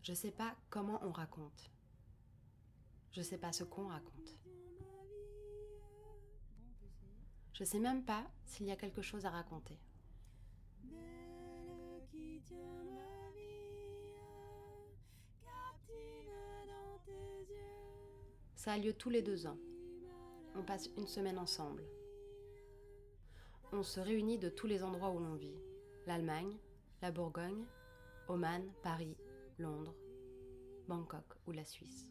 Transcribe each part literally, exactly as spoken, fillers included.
Je sais pas comment on raconte. Je sais pas ce qu'on raconte. Je sais même pas s'il y a quelque chose à raconter. Ça a lieu tous les deux ans. On passe une semaine ensemble. On se réunit de tous les endroits où l'on vit. L'Allemagne, la Bourgogne, Oman, Paris, Londres, Bangkok ou la Suisse.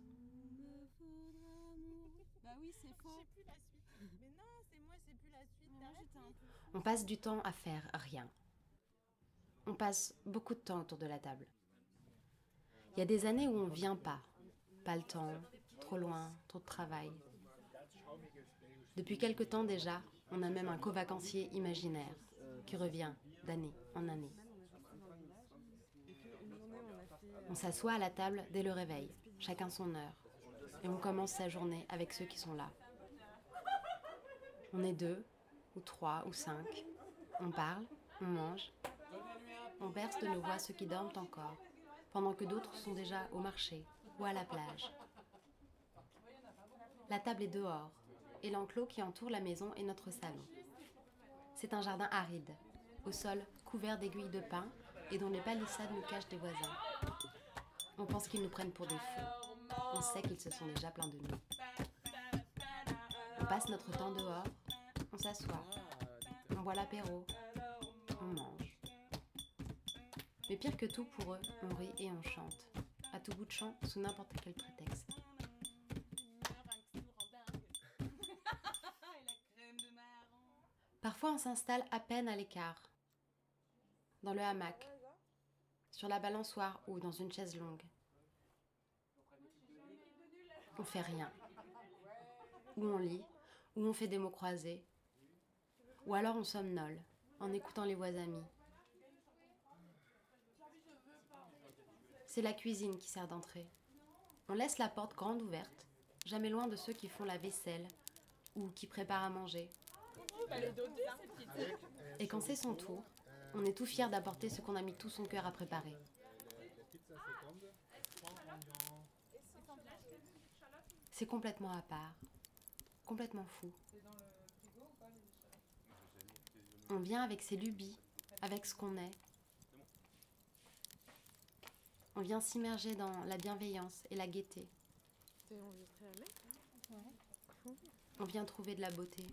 Bah oui, c'est faux. J'ai plus la suite. Mais non, c'est moi, c'est plus la suite. Moi, j'étais un peu... On passe du temps à faire rien. On passe beaucoup de temps autour de la table. Il y a des années où on vient pas. Pas le temps, trop loin, trop de travail. Depuis quelque temps déjà, on a même un co-vacancier imaginaire qui revient d'année en année. On s'assoit à la table dès le réveil, chacun son heure, et on commence sa journée avec ceux qui sont là. On est deux, ou trois, ou cinq. On parle, on mange, on berce de nos voix ceux qui dorment encore, pendant que d'autres sont déjà au marché ou à la plage. La table est dehors, et l'enclos qui entoure la maison est notre salon. C'est un jardin aride, au sol couvert d'aiguilles de pin et dont les palissades nous cachent des voisins. On pense qu'ils nous prennent pour des fous. On sait qu'ils se sont déjà plaints de nous. On passe notre temps dehors, on s'assoit, on boit l'apéro, on mange. Mais pire que tout pour eux, on rit et on chante, à tout bout de champ, sous n'importe quel prétexte. Parfois on s'installe à peine à l'écart, dans le hamac, sur la balançoire ou dans une chaise longue. On fait rien. Ou on lit, ou on fait des mots croisés. Ou alors on somnole, en écoutant les voix amies. C'est la cuisine qui sert d'entrée. On laisse la porte grande ouverte, jamais loin de ceux qui font la vaisselle ou qui préparent à manger. Et quand c'est son tour, on est tout fier d'apporter ce qu'on a mis tout son cœur à préparer. C'est complètement à part, complètement fou. On vient avec ses lubies, avec ce qu'on est. On vient s'immerger dans la bienveillance et la gaieté. On vient trouver de la beauté.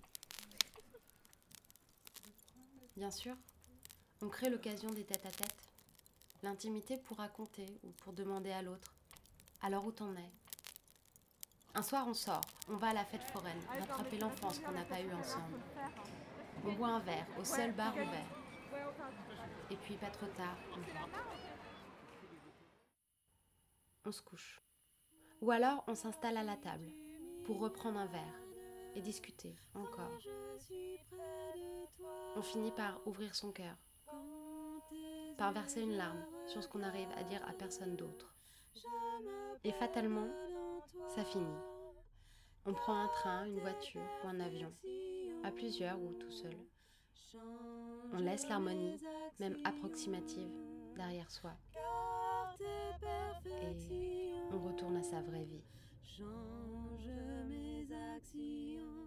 Bien sûr, on crée l'occasion des tête-à-tête, l'intimité pour raconter ou pour demander à l'autre « Alors où t'en es ?» Un soir on sort, on va à la fête foraine, rattraper l'enfance qu'on n'a pas eue ensemble. On boit un verre au seul bar ouvert. Et puis pas trop tard, on rentre. On se couche. Ou alors on s'installe à la table pour reprendre un verre et discuter encore. On finit par ouvrir son cœur, par verser une larme sur ce qu'on arrive à dire à personne d'autre. Et fatalement, ça finit. On prend un train, une voiture ou un avion, à plusieurs ou tout seul. On laisse l'harmonie, même approximative, derrière soi. Et on retourne à sa vraie vie. Change mes actions.